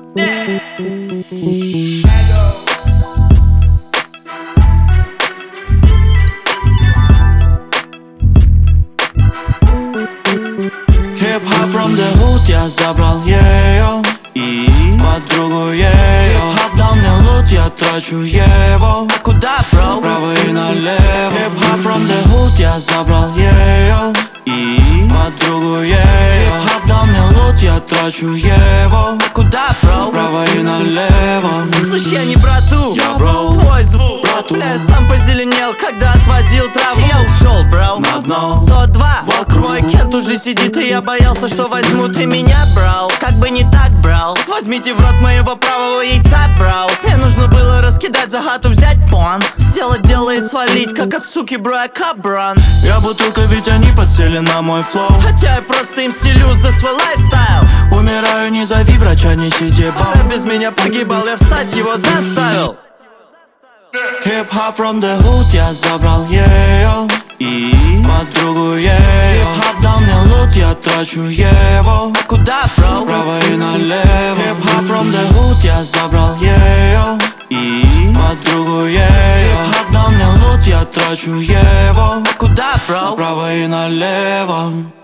Хип-хоп from the hood я забрал ее и подругу ее. Хип-хоп дал мне лут, я трачу его. А куда, бро? Вправо и налево. Хип-хоп from the hood я забрал ее и подругу ее. Хип-хоп дал мне лут, я трачу его. А куда, бро? Вправо и налево. Слышь, я не брату, Я бро, твой звук, брату. бля, я сам позеленел, когда отвозил траву. Я ушел, бро, На дно 102 вокруг. Мой кент уже сидит, и я боялся, что возьмут и меня, брал. Как бы не так, брал. Возьмите в рот моего правого яйца, брал. Мне нужно было раскидать за хату, взять план, сделать дело и свалить, как от суки, бро, я кабран. Я бутылка, ведь они подсели на мой флоу. Хотя я просто им стелю за свой лайфстайл. Умираю, не зови врача, неси дебал. Рэп без меня погибал, я встать его заставил. Хип-хоп from the hood я забрал ее и подругу ее. Хип-хоп дал мне лут, я трачу его. А куда, бро? Вправо и налево. Хип-хоп from the hood я забрал ее и подругу ее. Хип-хоп дал мне лут, я трачу его. А куда, бро? Вправо и налево.